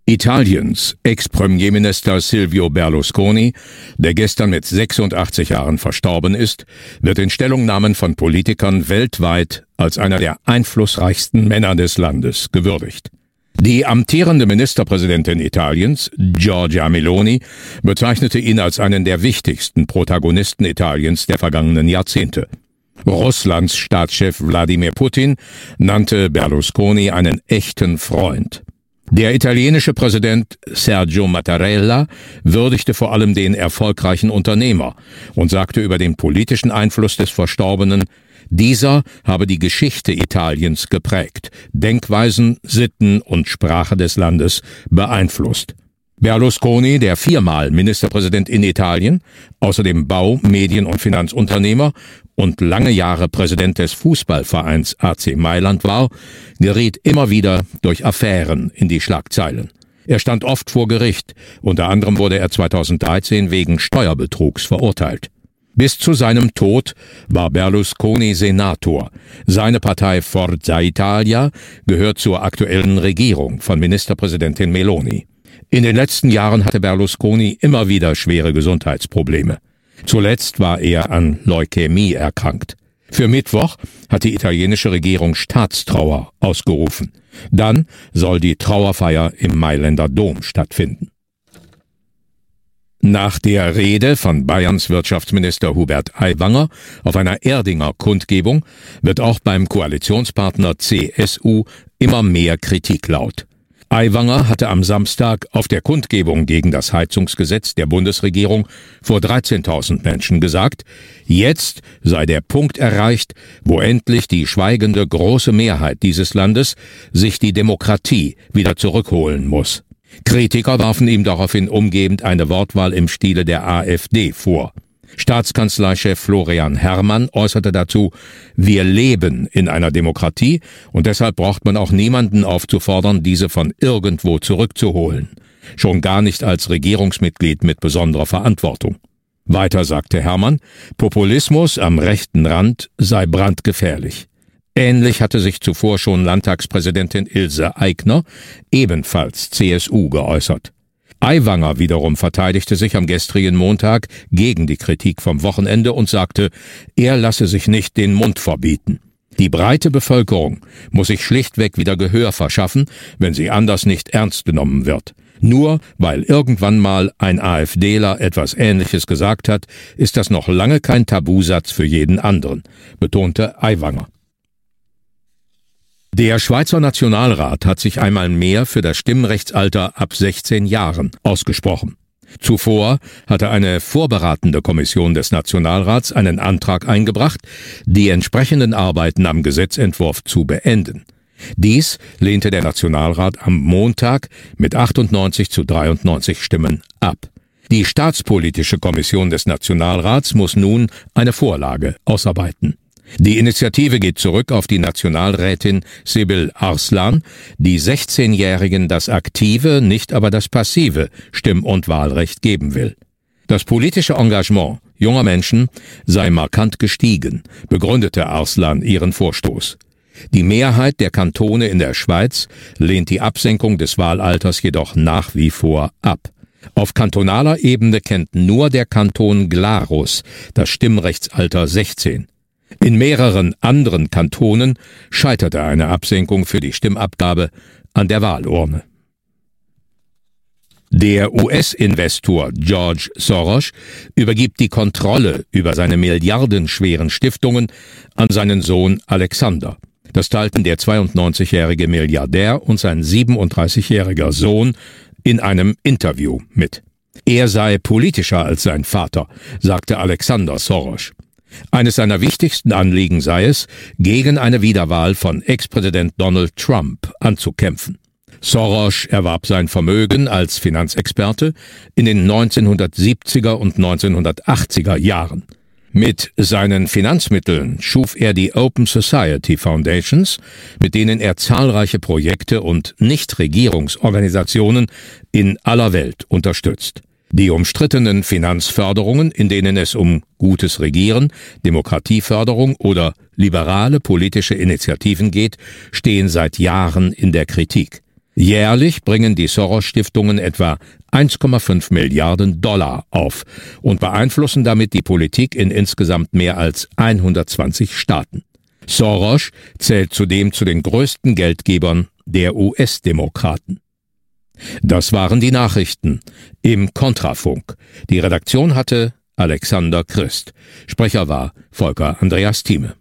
Italiens Ex-Premierminister Silvio Berlusconi, der gestern mit 86 Jahren verstorben ist, wird in Stellungnahmen von Politikern weltweit als einer der einflussreichsten Männer des Landes gewürdigt. Die amtierende Ministerpräsidentin Italiens, Giorgia Meloni, bezeichnete ihn als einen der wichtigsten Protagonisten Italiens der vergangenen Jahrzehnte. Russlands Staatschef Wladimir Putin nannte Berlusconi einen echten Freund. Der italienische Präsident Sergio Mattarella würdigte vor allem den erfolgreichen Unternehmer und sagte über den politischen Einfluss des Verstorbenen: Dieser habe die Geschichte Italiens geprägt, Denkweisen, Sitten und Sprache des Landes beeinflusst. Berlusconi, der 4-mal Ministerpräsident in Italien, außerdem Bau-, Medien- und Finanzunternehmer und lange Jahre Präsident des Fußballvereins AC Mailand war, geriet immer wieder durch Affären in die Schlagzeilen. Er stand oft vor Gericht, unter anderem wurde er 2013 wegen Steuerbetrugs verurteilt. Bis zu seinem Tod war Berlusconi Senator. Seine Partei Forza Italia gehört zur aktuellen Regierung von Ministerpräsidentin Meloni. In den letzten Jahren hatte Berlusconi immer wieder schwere Gesundheitsprobleme. Zuletzt war er an Leukämie erkrankt. Für Mittwoch hat die italienische Regierung Staatstrauer ausgerufen. Dann soll die Trauerfeier im Mailänder Dom stattfinden. Nach der Rede von Bayerns Wirtschaftsminister Hubert Aiwanger auf einer Erdinger Kundgebung wird auch beim Koalitionspartner CSU immer mehr Kritik laut. Aiwanger hatte am Samstag auf der Kundgebung gegen das Heizungsgesetz der Bundesregierung vor 13.000 Menschen gesagt, jetzt sei der Punkt erreicht, wo endlich die schweigende große Mehrheit dieses Landes sich die Demokratie wieder zurückholen muss. Kritiker warfen ihm daraufhin umgehend eine Wortwahl im Stile der AfD vor. Staatskanzleichef Florian Herrmann äußerte dazu: Wir leben in einer Demokratie und deshalb braucht man auch niemanden aufzufordern, diese von irgendwo zurückzuholen. Schon gar nicht als Regierungsmitglied mit besonderer Verantwortung. Weiter sagte Herrmann, Populismus am rechten Rand sei brandgefährlich. Ähnlich hatte sich zuvor schon Landtagspräsidentin Ilse Aigner, ebenfalls CSU, geäußert. Aiwanger wiederum verteidigte sich am gestrigen Montag gegen die Kritik vom Wochenende und sagte, er lasse sich nicht den Mund verbieten. Die breite Bevölkerung muss sich schlichtweg wieder Gehör verschaffen, wenn sie anders nicht ernst genommen wird. Nur weil irgendwann mal ein AfDler etwas Ähnliches gesagt hat, ist das noch lange kein Tabusatz für jeden anderen, betonte Aiwanger. Der Schweizer Nationalrat hat sich einmal mehr für das Stimmrechtsalter ab 16 Jahren ausgesprochen. Zuvor hatte eine vorberatende Kommission des Nationalrats einen Antrag eingebracht, die entsprechenden Arbeiten am Gesetzentwurf zu beenden. Dies lehnte der Nationalrat am Montag mit 98:93 Stimmen ab. Die Staatspolitische Kommission des Nationalrats muss nun eine Vorlage ausarbeiten. Die Initiative geht zurück auf die Nationalrätin Sibylle Arslan, die 16-Jährigen das aktive, nicht aber das passive Stimm- und Wahlrecht geben will. Das politische Engagement junger Menschen sei markant gestiegen, begründete Arslan ihren Vorstoß. Die Mehrheit der Kantone in der Schweiz lehnt die Absenkung des Wahlalters jedoch nach wie vor ab. Auf kantonaler Ebene kennt nur der Kanton Glarus das Stimmrechtsalter 16. In mehreren anderen Kantonen scheiterte eine Absenkung für die Stimmabgabe an der Wahlurne. Der US-Investor George Soros übergibt die Kontrolle über seine milliardenschweren Stiftungen an seinen Sohn Alexander. Das teilten der 92-jährige Milliardär und sein 37-jähriger Sohn in einem Interview mit. Er sei politischer als sein Vater, sagte Alexander Soros. Eines seiner wichtigsten Anliegen sei es, gegen eine Wiederwahl von Ex-Präsident Donald Trump anzukämpfen. Soros erwarb sein Vermögen als Finanzexperte in den 1970er und 1980er Jahren. Mit seinen Finanzmitteln schuf er die Open Society Foundations, mit denen er zahlreiche Projekte und Nichtregierungsorganisationen in aller Welt unterstützt. Die umstrittenen Finanzförderungen, in denen es um gutes Regieren, Demokratieförderung oder liberale politische Initiativen geht, stehen seit Jahren in der Kritik. Jährlich bringen die Soros-Stiftungen etwa 1,5 Milliarden Dollar auf und beeinflussen damit die Politik in insgesamt mehr als 120 Staaten. Soros zählt zudem zu den größten Geldgebern der US-Demokraten. Das waren die Nachrichten im Kontrafunk. Die Redaktion hatte Alexander Christ. Sprecher war Volker Andreas Thieme.